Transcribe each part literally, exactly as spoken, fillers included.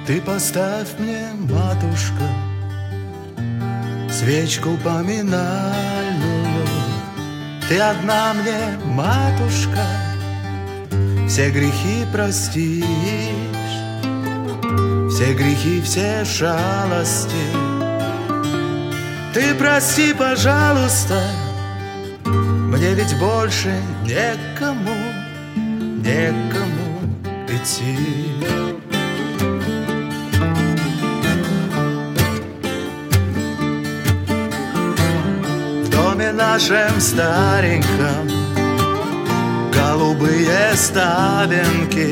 Ты поставь мне, матушка, свечку поминальную. Ты одна мне, матушка, все грехи простишь, все грехи, все шалости. Ты прости, пожалуйста, мне ведь больше некому, некому идти. В доме нашем стареньком голубые ставинки,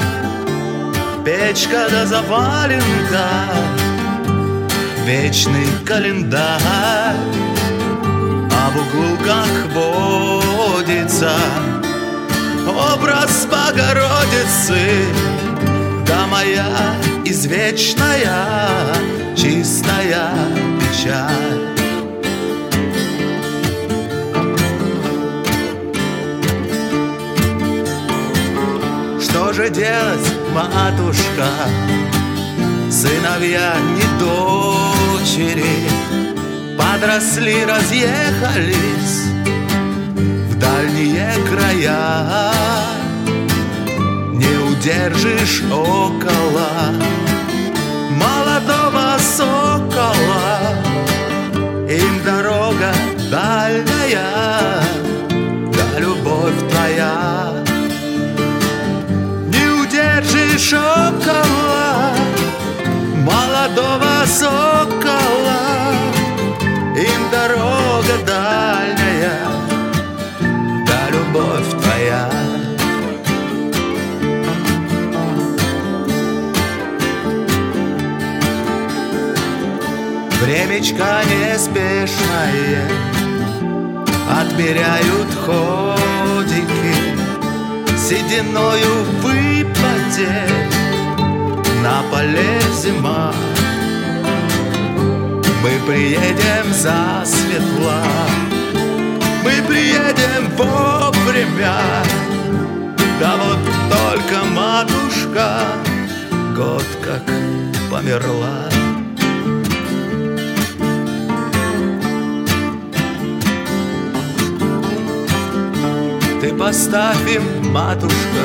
печка да заваленка, вечный календарь, а в углах водится образ Богородицы, да моя извечная чистая печаль. Что же делать, матушка? Сыновья не дочери подросли, разъехались в дальние края. Не удержишь около молодого сокола, им дорога дальняя, да любовь твоя. Не удержишь около молодого сокола, им дорога дальняя, да любовь твоя. Времечко неспешное отмеряют ходики, сединою выпаде на поле зима. Мы приедем засветла, мы приедем вовремя. Да вот только матушка год как померла. Ты поставь им, матушка,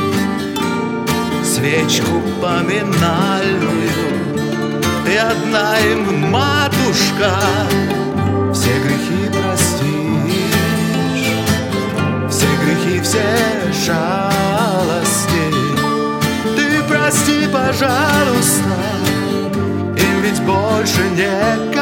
свечку поминальную. Ты одна им, матушка, все грехи простишь, все грехи, все шалости. Ты прости, пожалуйста, им ведь больше некому.